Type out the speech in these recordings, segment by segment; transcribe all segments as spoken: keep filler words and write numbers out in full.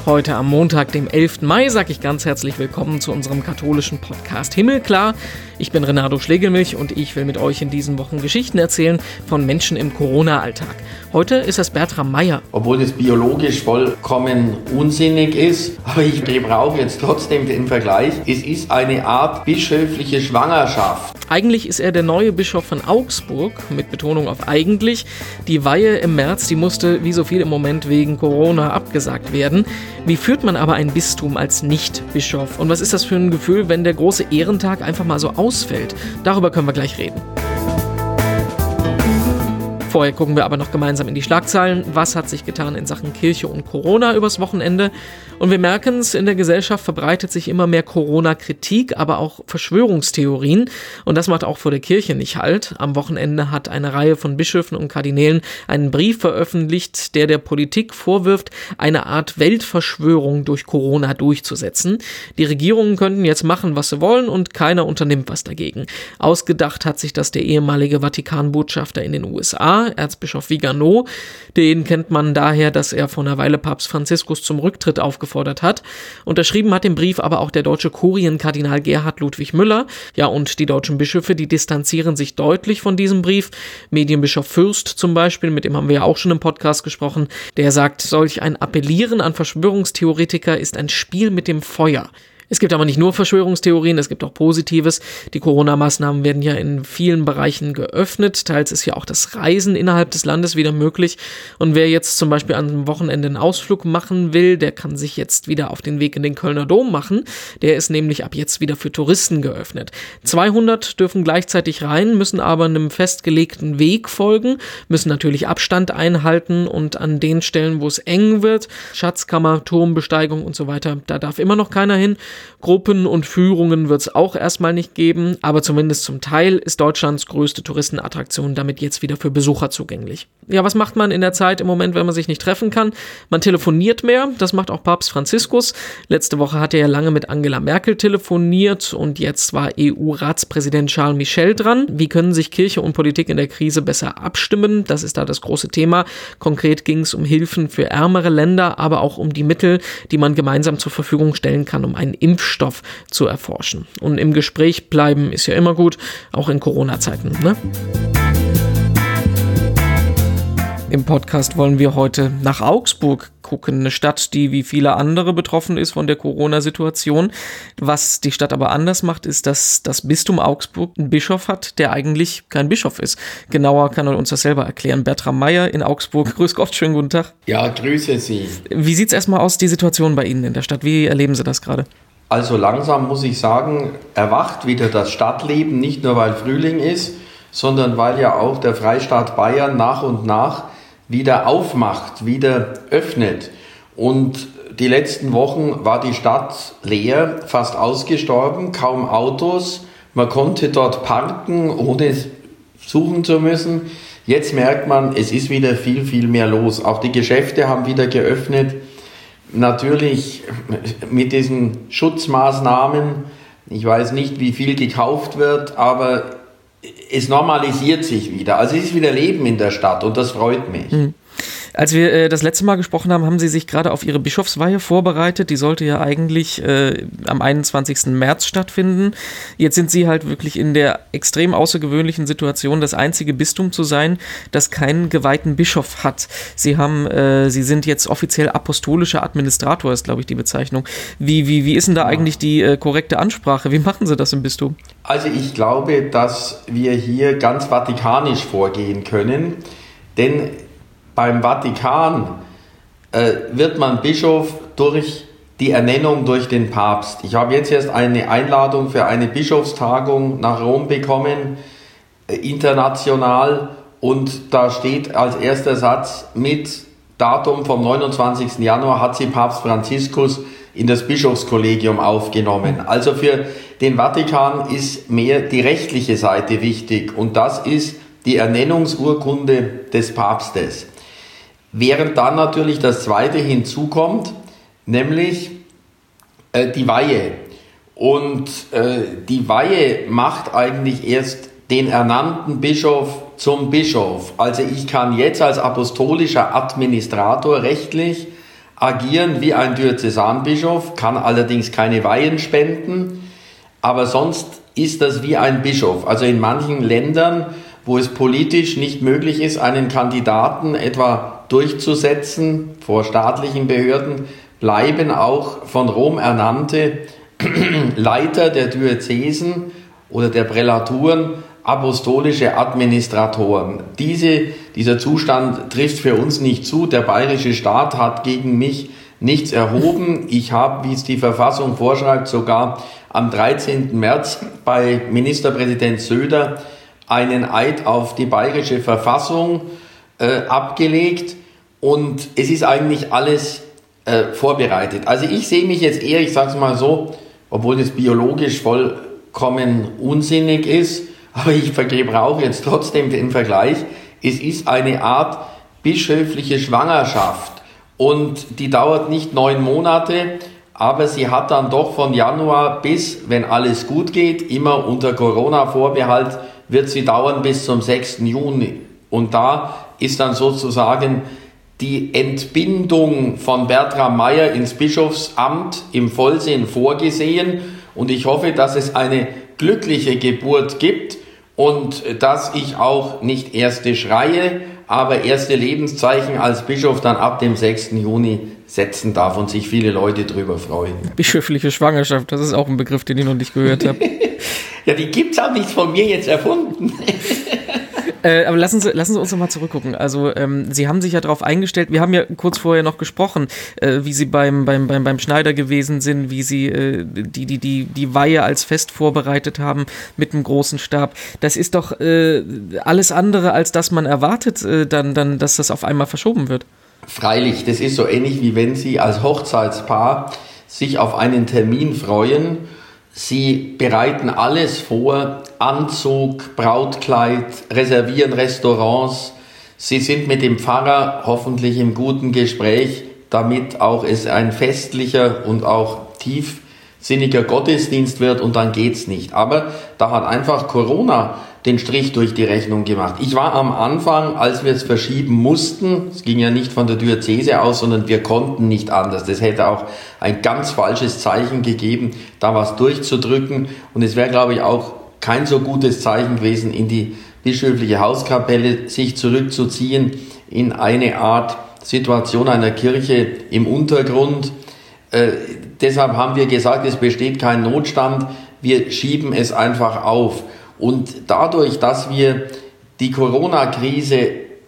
Heute am Montag, dem elften Mai, sage ich ganz herzlich willkommen zu unserem katholischen Podcast Himmelklar. Ich bin Renato Schlegelmilch und ich will mit euch in diesen Wochen Geschichten erzählen von Menschen im Corona-Alltag. Heute ist es Bertram Meyer. Obwohl das biologisch vollkommen unsinnig ist, aber ich brauche jetzt trotzdem den Vergleich. Es ist eine Art bischöfliche Schwangerschaft. Eigentlich ist er der neue Bischof von Augsburg, mit Betonung auf eigentlich. Die Weihe im März, die musste wie so viel im Moment wegen Corona abgesagt werden. Wie führt man aber ein Bistum als Nicht-Bischof? Und was ist das für ein Gefühl, wenn der große Ehrentag einfach mal so ausfällt? Darüber können wir gleich reden. Vorher gucken wir aber noch gemeinsam in die Schlagzeilen. Was hat sich getan in Sachen Kirche und Corona übers Wochenende? Und wir merken es, in der Gesellschaft verbreitet sich immer mehr Corona-Kritik, aber auch Verschwörungstheorien. Und das macht auch vor der Kirche nicht Halt. Am Wochenende hat eine Reihe von Bischöfen und Kardinälen einen Brief veröffentlicht, der der Politik vorwirft, eine Art Weltverschwörung durch Corona durchzusetzen. Die Regierungen könnten jetzt machen, was sie wollen, und keiner unternimmt was dagegen. Ausgedacht hat sich das der ehemalige Vatikanbotschafter in den U S A, Erzbischof Vigano. Den kennt man daher, dass er vor einer Weile Papst Franziskus zum Rücktritt aufgefordert hat. Unterschrieben hat den Brief aber auch der deutsche Kurienkardinal Gerhard Ludwig Müller. Ja, und die deutschen Bischöfe, die distanzieren sich deutlich von diesem Brief. Medienbischof Fürst zum Beispiel, mit dem haben wir ja auch schon im Podcast gesprochen, der sagt, solch ein Appellieren an Verschwörungstheoretiker ist ein Spiel mit dem Feuer. Es gibt aber nicht nur Verschwörungstheorien, es gibt auch Positives. Die Corona-Maßnahmen werden ja in vielen Bereichen geöffnet. Teils ist ja auch das Reisen innerhalb des Landes wieder möglich. Und wer jetzt zum Beispiel an einem Wochenende einen Ausflug machen will, der kann sich jetzt wieder auf den Weg in den Kölner Dom machen. Der ist nämlich ab jetzt wieder für Touristen geöffnet. zweihundert dürfen gleichzeitig rein, müssen aber einem festgelegten Weg folgen, müssen natürlich Abstand einhalten und an den Stellen, wo es eng wird, Schatzkammer, Turmbesteigung und so weiter, da darf immer noch keiner hin. Gruppen und Führungen wird es auch erstmal nicht geben, aber zumindest zum Teil ist Deutschlands größte Touristenattraktion damit jetzt wieder für Besucher zugänglich. Ja, was macht man in der Zeit im Moment, wenn man sich nicht treffen kann? Man telefoniert mehr, das macht auch Papst Franziskus. Letzte Woche hat er ja lange mit Angela Merkel telefoniert und jetzt war E U-Ratspräsident Charles Michel dran. Wie können sich Kirche und Politik in der Krise besser abstimmen? Das ist da das große Thema. Konkret ging es um Hilfen für ärmere Länder, aber auch um die Mittel, die man gemeinsam zur Verfügung stellen kann, um einen Impfstoff zu erforschen. Und im Gespräch bleiben ist ja immer gut, auch in Corona-Zeiten, ne? Im Podcast wollen wir heute nach Augsburg gucken, eine Stadt, die wie viele andere betroffen ist von der Corona-Situation. Was die Stadt aber anders macht, ist, dass das Bistum Augsburg einen Bischof hat, der eigentlich kein Bischof ist. Genauer kann er uns das selber erklären. Bertram Meyer in Augsburg. Grüß Gott, schönen guten Tag. Ja, grüße Sie. Wie sieht es erstmal aus, die Situation bei Ihnen in der Stadt? Wie erleben Sie das gerade? Also langsam muss ich sagen, erwacht wieder das Stadtleben, nicht nur weil Frühling ist, sondern weil ja auch der Freistaat Bayern nach und nach wieder aufmacht, wieder öffnet. Und die letzten Wochen war die Stadt leer, fast ausgestorben, kaum Autos. Man konnte dort parken, ohne suchen zu müssen. Jetzt merkt man, es ist wieder viel, viel mehr los. Auch die Geschäfte haben wieder geöffnet. Natürlich mit diesen Schutzmaßnahmen. Ich weiß nicht, wie viel gekauft wird, aber es normalisiert sich wieder. Also es ist wieder Leben in der Stadt und das freut mich. Mhm. Als wir äh, das letzte Mal gesprochen haben, haben Sie sich gerade auf Ihre Bischofsweihe vorbereitet. Die sollte ja eigentlich äh, am einundzwanzigsten März stattfinden. Jetzt sind Sie halt wirklich in der extrem außergewöhnlichen Situation, das einzige Bistum zu sein, das keinen geweihten Bischof hat. Sie haben, äh, Sie sind jetzt offiziell apostolischer Administrator, ist glaube ich die Bezeichnung. Wie, wie, wie ist denn da eigentlich die äh, korrekte Ansprache? Wie machen Sie das im Bistum? Also ich glaube, dass wir hier ganz vatikanisch vorgehen können, denn beim Vatikan äh, wird man Bischof durch die Ernennung durch den Papst. Ich habe jetzt erst eine Einladung für eine Bischofstagung nach Rom bekommen, äh, international, und da steht als erster Satz mit Datum vom neunundzwanzigsten Januar hat sie Papst Franziskus in das Bischofskollegium aufgenommen. Also für den Vatikan ist mehr die rechtliche Seite wichtig und das ist die Ernennungsurkunde des Papstes. Während dann natürlich das Zweite hinzukommt, nämlich äh, die Weihe. Und äh, die Weihe macht eigentlich erst den ernannten Bischof zum Bischof. Also ich kann jetzt als apostolischer Administrator rechtlich agieren wie ein Diözesanbischof, kann allerdings keine Weihen spenden, aber sonst ist das wie ein Bischof. Also in manchen Ländern, wo es politisch nicht möglich ist, einen Kandidaten etwa durchzusetzen vor staatlichen Behörden, bleiben auch von Rom ernannte Leiter der Diözesen oder der Prälaturen apostolische Administratoren. Diese, dieser Zustand trifft für uns nicht zu. Der bayerische Staat hat gegen mich nichts erhoben. Ich habe, wie es die Verfassung vorschreibt, sogar am dreizehnten März bei Ministerpräsident Söder einen Eid auf die bayerische Verfassung äh, abgelegt. Und es ist eigentlich alles äh, vorbereitet. Also ich sehe mich jetzt eher, ich sage es mal so, obwohl das biologisch vollkommen unsinnig ist, aber ich gebrauche jetzt trotzdem den Vergleich, es ist eine Art bischöfliche Schwangerschaft und die dauert nicht neun Monate, aber sie hat dann doch von Januar bis, wenn alles gut geht, immer unter Corona-Vorbehalt, wird sie dauern bis zum sechsten Juni. Und da ist dann sozusagen die Entbindung von Bertram Meyer ins Bischofsamt im Vollsinn vorgesehen. Und ich hoffe, dass es eine glückliche Geburt gibt und dass ich auch nicht erste Schreie, aber erste Lebenszeichen als Bischof dann ab dem sechsten Juni setzen darf und sich viele Leute drüber freuen. Bischöfliche Schwangerschaft, das ist auch ein Begriff, den ich noch nicht gehört habe. Ja, die gibt's auch nicht von mir jetzt erfunden. Äh, aber lassen Sie, lassen Sie uns noch mal zurückgucken. Also ähm, Sie haben sich ja darauf eingestellt, wir haben ja kurz vorher noch gesprochen, äh, wie Sie beim, beim, beim, beim Schneider gewesen sind, wie Sie äh, die, die, die, die Weihe als Fest vorbereitet haben mit einem großen Stab. Das ist doch äh, alles andere, als dass man erwartet, äh, dann, dann, dass das auf einmal verschoben wird. Freilich, das ist so ähnlich wie wenn Sie als Hochzeitspaar sich auf einen Termin freuen. Sie bereiten alles vor, Anzug, Brautkleid, reservieren Restaurants. Sie sind mit dem Pfarrer hoffentlich im guten Gespräch, damit auch es ein festlicher und auch tiefsinniger Gottesdienst wird und dann geht's nicht. Aber da hat einfach Corona den Strich durch die Rechnung gemacht. Ich war am Anfang, als wir es verschieben mussten, es ging ja nicht von der Diözese aus, sondern wir konnten nicht anders. Das hätte auch ein ganz falsches Zeichen gegeben, da was durchzudrücken. Und es wäre, glaube ich, auch kein so gutes Zeichen gewesen, in die bischöfliche Hauskapelle sich zurückzuziehen, in eine Art Situation einer Kirche im Untergrund. Äh, deshalb haben wir gesagt, es besteht kein Notstand, wir schieben es einfach auf. Und dadurch, dass wir die Corona-Krise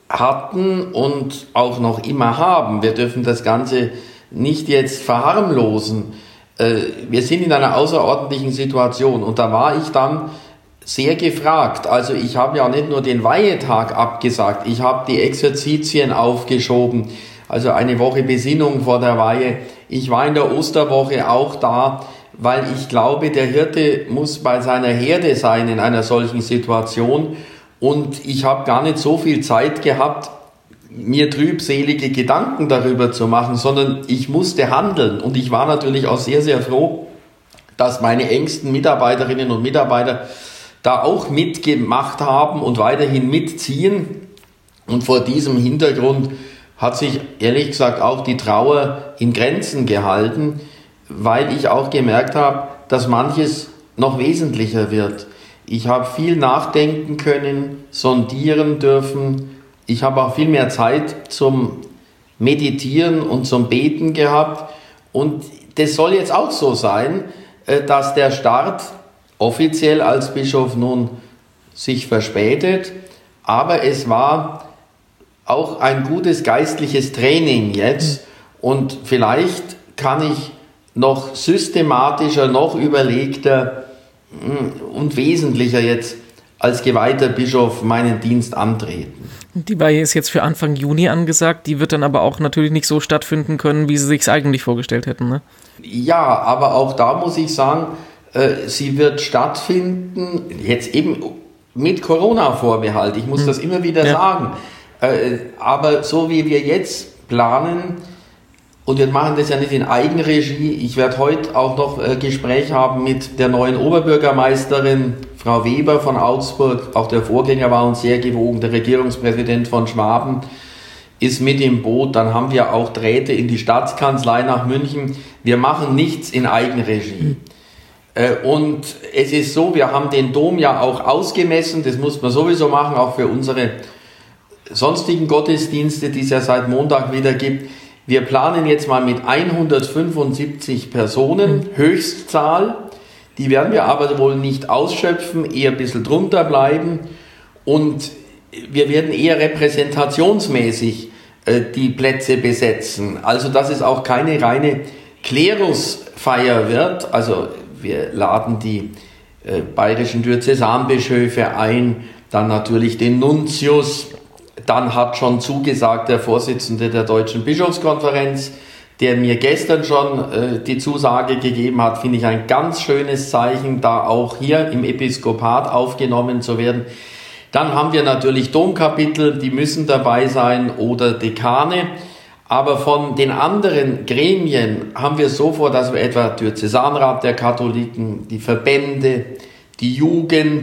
hatten und auch noch immer haben, wir dürfen das Ganze nicht jetzt verharmlosen, äh, wir sind in einer außerordentlichen Situation und da war ich dann sehr gefragt. Also ich habe ja nicht nur den Weihetag abgesagt, ich habe die Exerzitien aufgeschoben, also eine Woche Besinnung vor der Weihe. Ich war in der Osterwoche auch da, weil ich glaube, der Hirte muss bei seiner Herde sein in einer solchen Situation. Und ich habe gar nicht so viel Zeit gehabt, mir trübselige Gedanken darüber zu machen, sondern ich musste handeln. Und ich war natürlich auch sehr, sehr froh, dass meine engsten Mitarbeiterinnen und Mitarbeiter da auch mitgemacht haben und weiterhin mitziehen. Und vor diesem Hintergrund hat sich ehrlich gesagt auch die Trauer in Grenzen gehalten, weil ich auch gemerkt habe, dass manches noch wesentlicher wird. Ich habe viel nachdenken können, sondieren dürfen. Ich habe auch viel mehr Zeit zum Meditieren und zum Beten gehabt. Und das soll jetzt auch so sein, dass der Start offiziell als Bischof nun sich verspätet. Aber es war auch ein gutes geistliches Training jetzt. Und vielleicht kann ich noch systematischer, noch überlegter und wesentlicher jetzt als geweihter Bischof meinen Dienst antreten. Die Weihe ist jetzt für Anfang Juni angesagt, die wird dann aber auch natürlich nicht so stattfinden können, wie Sie sich es eigentlich vorgestellt hätten, ne? Ja, aber auch da muss ich sagen, äh, sie wird stattfinden, jetzt eben mit Corona-Vorbehalt, ich muss hm. das immer wieder ja. sagen, äh, aber so wie wir jetzt planen, und wir machen das ja nicht in Eigenregie. Ich werde heute auch noch ein Gespräch haben mit der neuen Oberbürgermeisterin, Frau Weber von Augsburg. Auch der Vorgänger war uns sehr gewogen, der Regierungspräsident von Schwaben. ist mit im Boot. Dann haben wir auch Drähte in die Staatskanzlei nach München. Wir machen nichts in Eigenregie. Und es ist so, wir haben den Dom ja auch ausgemessen, das muss man sowieso machen, auch für unsere sonstigen Gottesdienste, die es ja seit Montag wieder gibt. Wir planen jetzt mal mit hundertfünfundsiebzig Personen, Höchstzahl. Die werden wir aber wohl nicht ausschöpfen, eher ein bisschen drunter bleiben. Und wir werden eher repräsentationsmäßig äh, die Plätze besetzen. Also dass es auch keine reine Klerusfeier wird. Also wir laden die äh, bayerischen Diözesanbischöfe ein, dann natürlich den Nuntius. Dann hat schon zugesagt der Vorsitzende der Deutschen Bischofskonferenz, der mir gestern schon äh, die Zusage gegeben hat, finde ich ein ganz schönes Zeichen, da auch hier im Episkopat aufgenommen zu werden. Dann haben wir natürlich Domkapitel, die müssen dabei sein, oder Dekane. Aber von den anderen Gremien haben wir so vor, dass wir etwa Diözesanrat der Katholiken, die Verbände, die Jugend,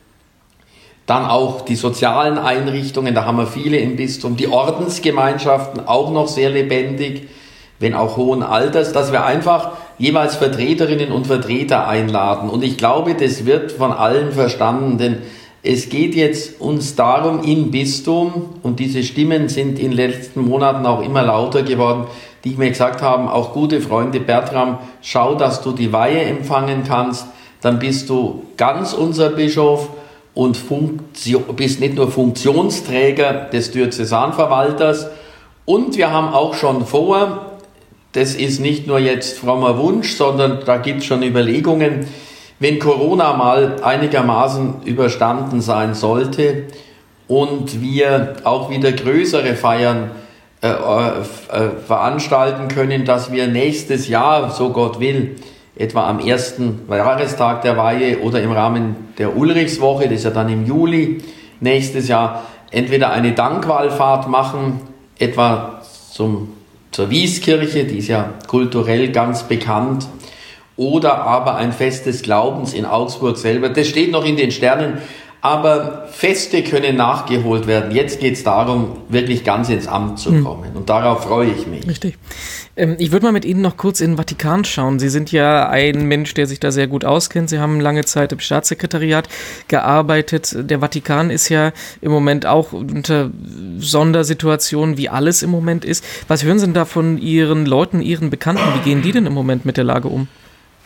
dann auch die sozialen Einrichtungen, da haben wir viele im Bistum, die Ordensgemeinschaften auch noch sehr lebendig, wenn auch hohen Alters, dass wir einfach jeweils Vertreterinnen und Vertreter einladen. Und ich glaube, das wird von allen verstanden, denn es geht jetzt uns darum im Bistum, und diese Stimmen sind in den letzten Monaten auch immer lauter geworden, die mir gesagt haben, auch gute Freunde, Bertram, schau, dass du die Weihe empfangen kannst, dann bist du ganz unser Bischof und Funktion, bist nicht nur Funktionsträger des Diözesanverwalters. Und wir haben auch schon vor, das ist nicht nur jetzt frommer Wunsch, sondern da gibt es schon Überlegungen, wenn Corona mal einigermaßen überstanden sein sollte und wir auch wieder größere Feiern äh, äh, veranstalten können, dass wir nächstes Jahr, so Gott will, etwa am ersten Jahrestag der Weihe oder im Rahmen der Ulrichswoche, das ist ja dann im Juli nächstes Jahr, entweder eine Dankwallfahrt machen, etwa zum, zur Wieskirche, die ist ja kulturell ganz bekannt, oder aber ein Fest des Glaubens in Augsburg selber. Das steht noch in den Sternen, aber Feste können nachgeholt werden. Jetzt geht es darum, wirklich ganz ins Amt zu kommen. Und darauf freue ich mich. Richtig. Ähm, ich würde mal mit Ihnen noch kurz in den Vatikan schauen. Sie sind ja ein Mensch, der sich da sehr gut auskennt. Sie haben lange Zeit im Staatssekretariat gearbeitet. Der Vatikan ist ja im Moment auch unter Sondersituationen, wie alles im Moment ist. Was hören Sie denn da von Ihren Leuten, Ihren Bekannten? Wie gehen die denn im Moment mit der Lage um?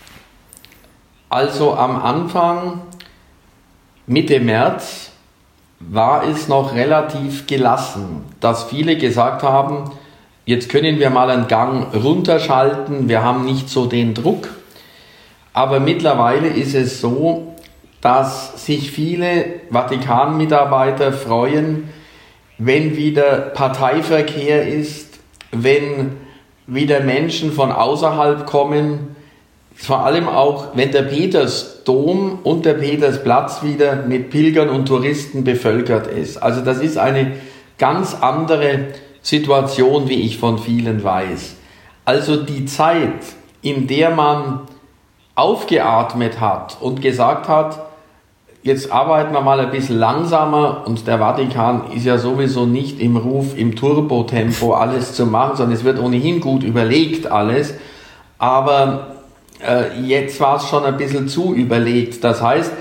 Also am Anfang, Mitte März, war es noch relativ gelassen, dass viele gesagt haben, jetzt können wir mal einen Gang runterschalten, wir haben nicht so den Druck. Aber mittlerweile ist es so, dass sich viele Vatikan-Mitarbeiter freuen, wenn wieder Parteiverkehr ist, wenn wieder Menschen von außerhalb kommen, vor allem auch, wenn der Petersdom und der Petersplatz wieder mit Pilgern und Touristen bevölkert ist. Also das ist eine ganz andere Situation, wie ich von vielen weiß. Also die Zeit, in der man aufgeatmet hat und gesagt hat, jetzt arbeiten wir mal ein bisschen langsamer, und der Vatikan ist ja sowieso nicht im Ruf, im Turbotempo alles zu machen, sondern es wird ohnehin gut überlegt alles, aber jetzt war es schon ein bisschen zu überlegt. Das heißt,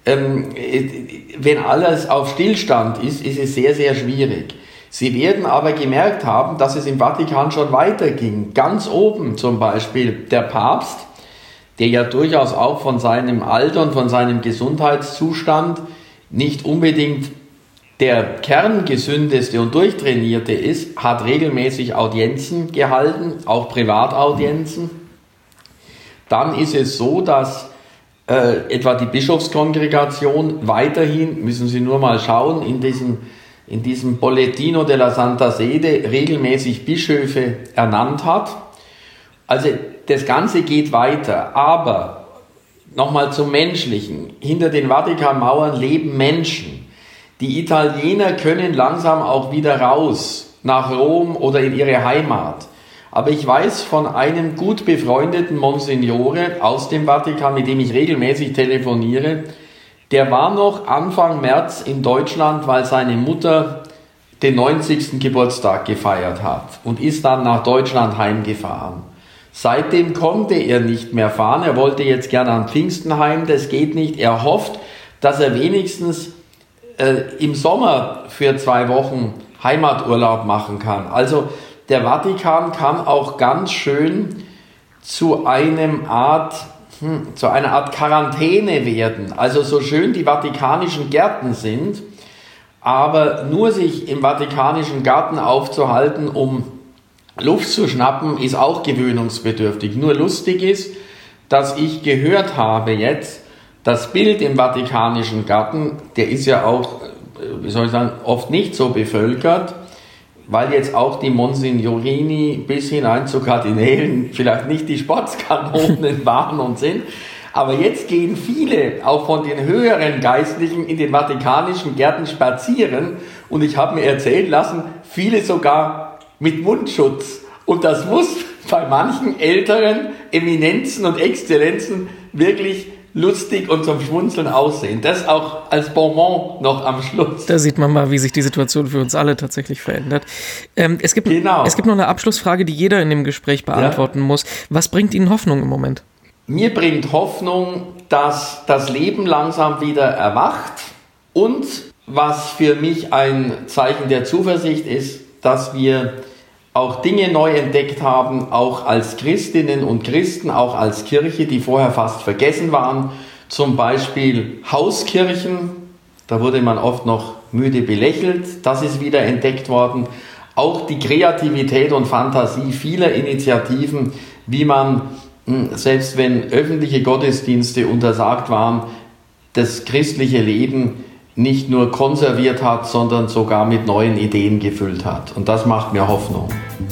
wenn alles auf Stillstand ist, ist es sehr, sehr schwierig. Sie werden aber gemerkt haben, dass es im Vatikan schon weiterging. Ganz oben zum Beispiel der Papst, der ja durchaus auch von seinem Alter und von seinem Gesundheitszustand nicht unbedingt der kerngesündeste und durchtrainierte ist, hat regelmäßig Audienzen gehalten, auch Privataudienzen. Dann ist es so, dass äh, etwa die Bischofskongregation weiterhin, müssen Sie nur mal schauen, in diesem, in diesem Bollettino della Santa Sede regelmäßig Bischöfe ernannt hat. Also das Ganze geht weiter, aber nochmal zum Menschlichen. Hinter den Vatikanmauern leben Menschen. Die Italiener können langsam auch wieder raus, nach Rom oder in ihre Heimat. Aber ich weiß von einem gut befreundeten Monsignore aus dem Vatikan, mit dem ich regelmäßig telefoniere, der war noch Anfang März in Deutschland, weil seine Mutter den neunzigsten Geburtstag gefeiert hat und ist dann nach Deutschland heimgefahren. Seitdem konnte er nicht mehr fahren. Er wollte jetzt gerne an Pfingsten heim, das geht nicht. Er hofft, dass er wenigstens äh, im Sommer für zwei Wochen Heimaturlaub machen kann. Also der Vatikan kann auch ganz schön zu einem Art, hm, zu einer Art Quarantäne werden. Also so schön die vatikanischen Gärten sind, aber nur sich im vatikanischen Garten aufzuhalten, um Luft zu schnappen, ist auch gewöhnungsbedürftig. Nur lustig ist, dass ich gehört habe jetzt, das Bild im vatikanischen Garten, der ist ja auch, wie soll ich sagen, oft nicht so bevölkert, weil jetzt auch die Monsignorini bis hinein zu Kardinälen vielleicht nicht die Sportskanonen waren und sind. Aber jetzt gehen viele, auch von den höheren Geistlichen, in den vatikanischen Gärten spazieren. Und ich habe mir erzählen lassen, viele sogar mit Mundschutz. Und das muss bei manchen älteren Eminenzen und Exzellenzen wirklich lustig und zum Schmunzeln aussehen. Das auch als Bonbon noch am Schluss. Da sieht man mal, wie sich die Situation für uns alle tatsächlich verändert. Ähm, es gibt, genau. es gibt noch eine Abschlussfrage, die jeder in dem Gespräch beantworten ja. muss. Was bringt Ihnen Hoffnung im Moment? Mir bringt Hoffnung, dass das Leben langsam wieder erwacht und was für mich ein Zeichen der Zuversicht ist, dass wir auch Dinge neu entdeckt haben, auch als Christinnen und Christen, auch als Kirche, die vorher fast vergessen waren. Zum Beispiel Hauskirchen, da wurde man oft noch müde belächelt, das ist wieder entdeckt worden. Auch die Kreativität und Fantasie vieler Initiativen, wie man, selbst wenn öffentliche Gottesdienste untersagt waren, das christliche Leben nicht nur konserviert hat, sondern sogar mit neuen Ideen gefüllt hat. Und das macht mir Hoffnung.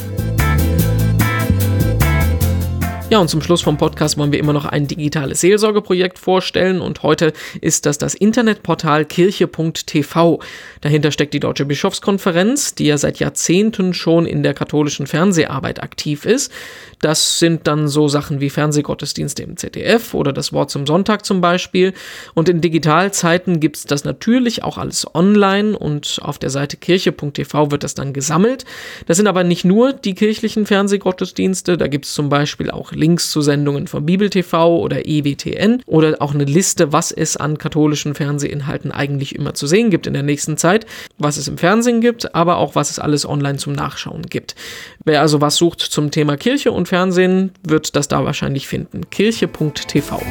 Ja, und zum Schluss vom Podcast wollen wir immer noch ein digitales Seelsorgeprojekt vorstellen und heute ist das das Internetportal kirche punkt t v. Dahinter steckt die Deutsche Bischofskonferenz, die ja seit Jahrzehnten schon in der katholischen Fernseharbeit aktiv ist. Das sind dann so Sachen wie Fernsehgottesdienste im Z D F oder das Wort zum Sonntag zum Beispiel. Und in Digitalzeiten gibt's das natürlich auch alles online und auf der Seite kirche punkt t v wird das dann gesammelt. Das sind aber nicht nur die kirchlichen Fernsehgottesdienste, da gibt's zum Beispiel auch Links zu Sendungen von Bibel T V oder E W T N oder auch eine Liste, was es an katholischen Fernsehinhalten eigentlich immer zu sehen gibt in der nächsten Zeit, was es im Fernsehen gibt, aber auch was es alles online zum Nachschauen gibt. Wer also was sucht zum Thema Kirche und Fernsehen, wird das da wahrscheinlich finden. kirche punkt t v.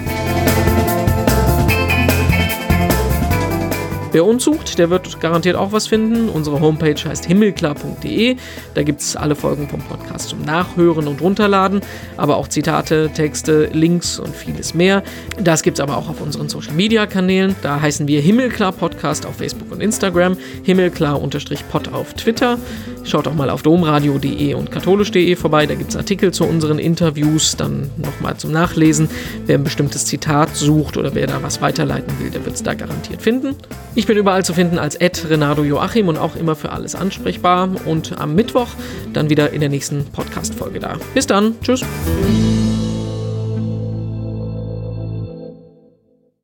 Wer uns sucht, der wird garantiert auch was finden. Unsere Homepage heißt himmelklar punkt de. Da gibt es alle Folgen vom Podcast zum Nachhören und Runterladen, aber auch Zitate, Texte, Links und vieles mehr. Das gibt es aber auch auf unseren Social-Media-Kanälen. Da heißen wir Himmelklar Podcast auf Facebook und Instagram, himmelklar-pod auf Twitter. Schaut auch mal auf domradio punkt de und katholisch punkt de vorbei. Da gibt es Artikel zu unseren Interviews, dann nochmal zum Nachlesen. Wer ein bestimmtes Zitat sucht oder wer da was weiterleiten will, der wird es da garantiert finden. Ich bin überall zu finden als at Renato Joachim und auch immer für alles ansprechbar. Und am Mittwoch dann wieder in der nächsten Podcast-Folge da. Bis dann. Tschüss.